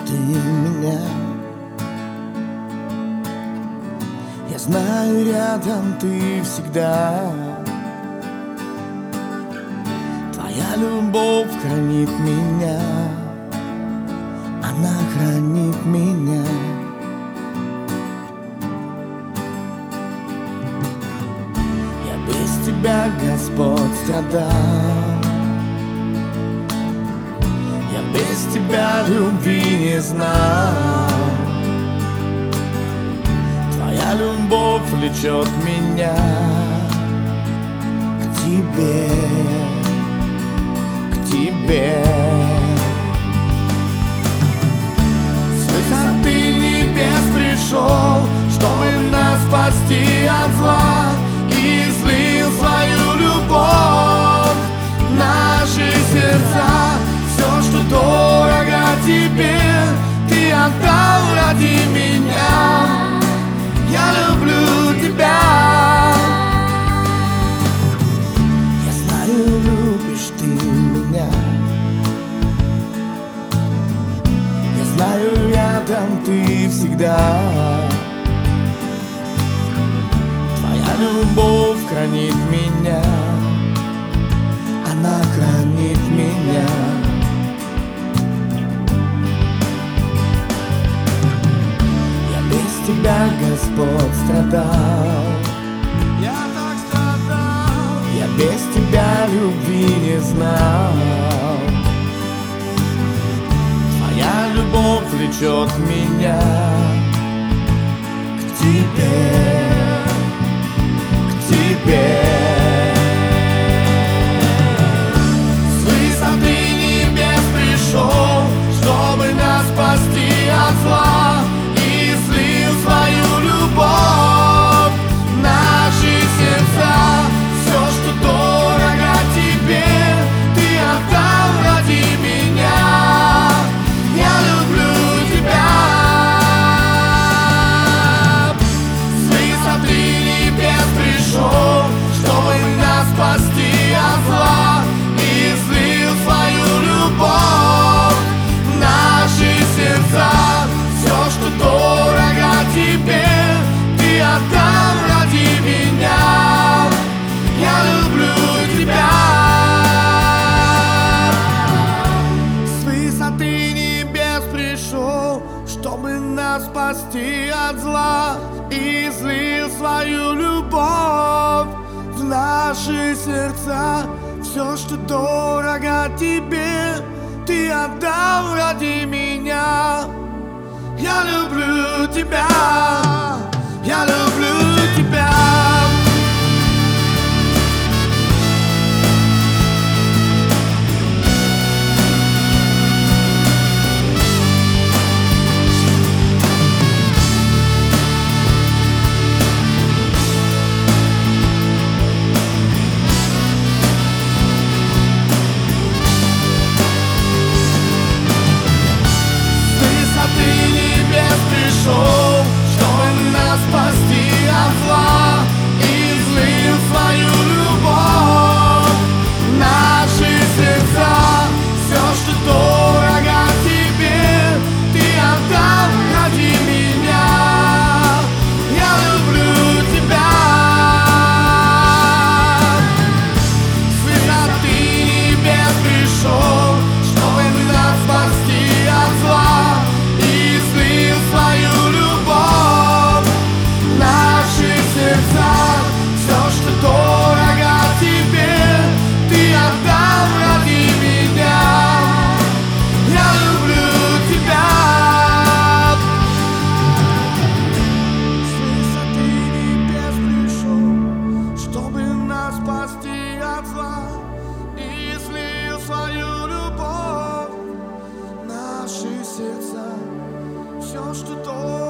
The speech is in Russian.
ты меня. Я знаю, рядом ты всегда. Твоя любовь хранит меня, она хранит меня. Я без тебя, Господь, страдал. Я без тебя любви не знал. Твоя любовь влечет меня к тебе, к тебе. С высоты небес пришел, чтобы нас спасти от зла, и излил свою любовь в наши сердца. Все, что дорого тебе, ты отдал ради меня. Я люблю тебя. Я знаю, любишь ты меня. Я знаю, рядом ты всегда. Твоя любовь хранит меня, она хранит меня. Тебя, Господь, страдал. Я так страдал. Я без тебя любви не знал. Твоя любовь влечет меня к тебе, к тебе. С высоты небес пришел, чтобы нас спасти от зла, свою любовь в наши сердца. Все, что дорого тебе, ты отдал ради меня. Я люблю тебя. С высоты небес пришел, чтобы нас спасти от зла, и излил свою любовь в наши сердца. Все, что дорого тебе, ты отдал ради меня. Я люблю тебя. С высоты небес пришел, чтобы нас спасти от зла, и излил свою любовь в наши сердца. Все, что дорого тебе, ты отдал ради меня. Я люблю тебя, я люблю тебя. Пришел, чтобы нас спасти от зла, и излил свою любовь в наши сердца. Все, что дорого тебе, ты отдал ради меня. Я люблю тебя. С высоты небес пришел, чтобы нас спасти от зла, и излил свою любовь в наши сердца. Все, что дорого тебе, ты отдал ради меня. Я люблю тебя. С высоты небес пришел, чтобы нас спасти от зла, и излил свою любовь в наши сердца. Все, что